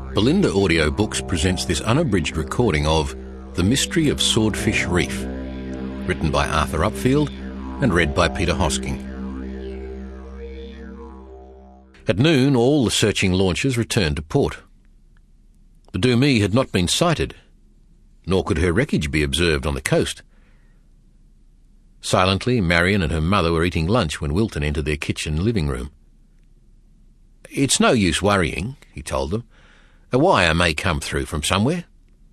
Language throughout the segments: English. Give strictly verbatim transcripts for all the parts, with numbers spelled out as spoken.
Belinda Audio Books presents this unabridged recording of The Mystery of Swordfish Reef, written by Arthur Upfield and read by Peter Hosking. At noon, all the searching launches returned to port. The Doomee had not been sighted, nor could her wreckage be observed on the coast. Silently, Marion and her mother were eating lunch when Wilton entered their kitchen living room. "It's no use worrying," he told them. "A wire may come through from somewhere."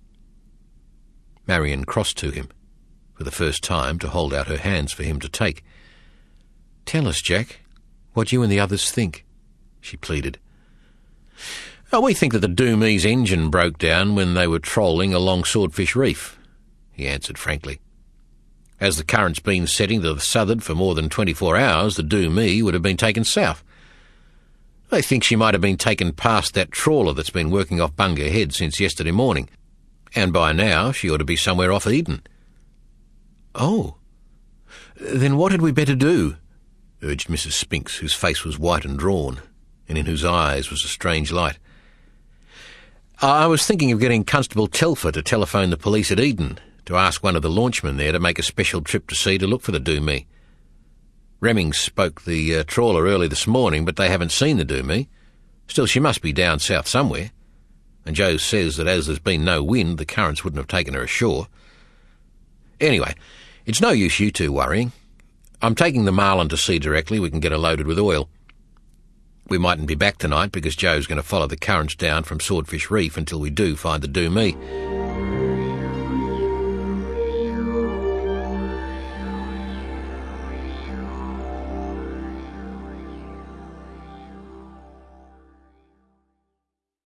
Marion crossed to him, for the first time, to hold out her hands for him to take. "Tell us, Jack, what you and the others think," she pleaded. "Oh, we think that the Doomee's engine broke down when they were trolling along Swordfish Reef," he answered frankly. "As the current's been setting to the southward for more than twenty-four hours, the Doomee would have been taken south. I think she might have been taken past that trawler that's been working off Bunga Head since yesterday morning, and by now she ought to be somewhere off Eden." "Oh, then what had we better do?" urged Missus Spinks, whose face was white and drawn, and in whose eyes was a strange light. "I was thinking of getting Constable Telfer to telephone the police at Eden to ask one of the launchmen there to make a special trip to sea to look for the Doomee. Remmings spoke the uh, trawler early this morning, but they haven't seen the Doomee. Still, she must be down south somewhere, and Joe says that as there's been no wind, the currents wouldn't have taken her ashore. Anyway, it's no use you two worrying. I'm taking the Marlin to sea directly. We can get her loaded with oil. We mightn't be back tonight because Joe's going to follow the currents down from Swordfish Reef until we do find the Doomee.